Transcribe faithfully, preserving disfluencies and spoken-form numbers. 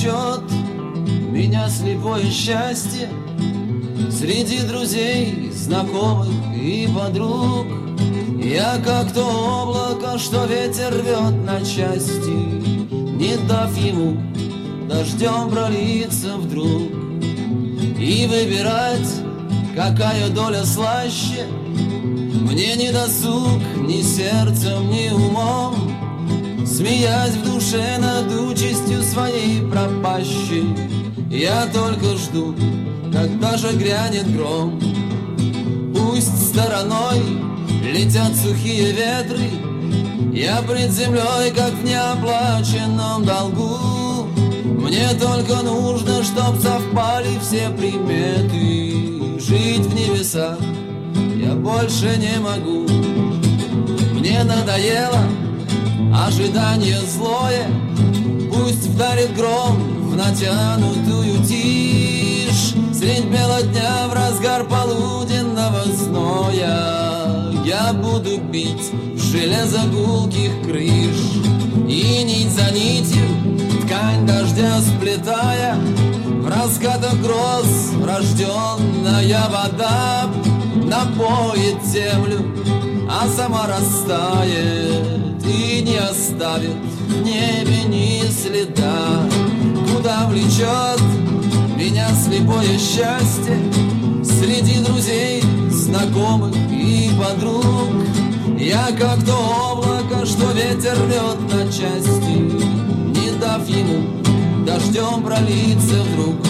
влечет меня слепое счастье среди друзей, знакомых и подруг. Я как то облако, что ветер рвет на части, не дав ему дождем пролиться вдруг. И выбирать, какая доля слаще, мне не досуг ни сердцем, ни умом. Смеясь в душе над участью своей пропащей, я только жду, когда же грянет гром. Пусть стороной летят сухие ветры, я пред землей, как в неоплаченном долгу. Мне только нужно, чтоб совпали все приметы. Жить в небесах я больше не могу. Мне надоело ожидание злое, пусть вдарит гром в натянутую тишь. Средь бела дня в разгар полуденного зноя я буду бить в железо гулких крыш. И нить за нитью, ткань дождя сплетая, в раскатах гроз рожденная вода напоит землю, а сама растает и не оставит в небе ни следа. Куда влечет меня слепое счастье среди друзей, знакомых и подруг. Я как то облако, что ветер рвет на части, не дав ему дождем пролиться вдруг.